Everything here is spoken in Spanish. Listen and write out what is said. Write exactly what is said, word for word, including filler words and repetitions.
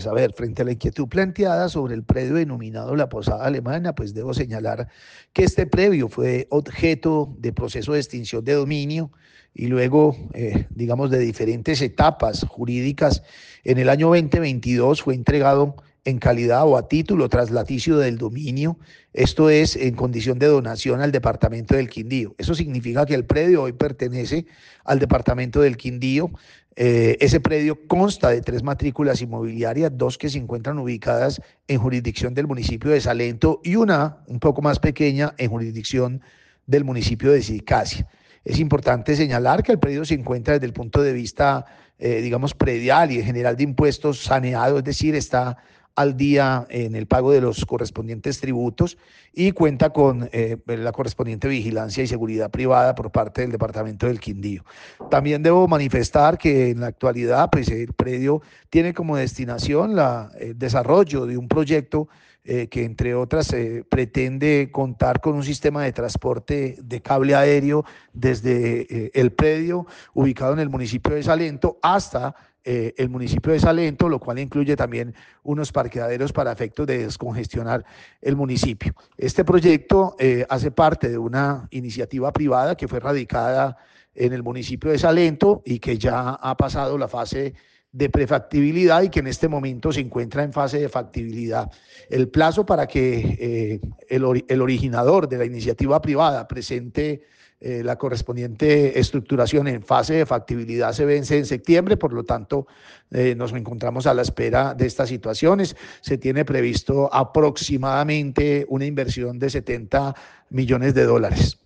Pues a ver, frente a la inquietud planteada sobre el predio denominado La Posada Alemana, pues debo señalar que este predio fue objeto de proceso de extinción de dominio y luego, eh, digamos, de diferentes etapas jurídicas. En el año dos mil veintidós fue entregado en calidad o a título tras laticio del dominio, esto es, en condición de donación al departamento del Quindío. Eso significa que el predio hoy pertenece al departamento del Quindío. Eh, ese predio consta de tres matrículas inmobiliarias, dos que se encuentran ubicadas en jurisdicción del municipio de Salento y una un poco más pequeña en jurisdicción del municipio de Sicasia. Es importante señalar que el predio se encuentra desde el punto de vista, eh, digamos, predial y en general de impuestos saneado, es decir, está al día en el pago de los correspondientes tributos y cuenta con eh, la correspondiente vigilancia y seguridad privada por parte del departamento del Quindío. También debo manifestar que en la actualidad pues, el predio tiene como destinación la, el desarrollo de un proyecto eh, que entre otras eh, pretende contar con un sistema de transporte de cable aéreo desde eh, el predio ubicado en el municipio de Salento hasta Eh, el municipio de Salento, lo cual incluye también unos parqueaderos para efectos de descongestionar el municipio. Este proyecto eh, hace parte de una iniciativa privada que fue radicada en el municipio de Salento y que ya ha pasado la fase de prefactibilidad y que en este momento se encuentra en fase de factibilidad. El plazo para que eh, el, ori el originador de la iniciativa privada presente Eh, la correspondiente estructuración en fase de factibilidad se vence en septiembre, por lo tanto eh, nos encontramos a la espera de estas situaciones. Se tiene previsto aproximadamente una inversión de setenta millones de dólares.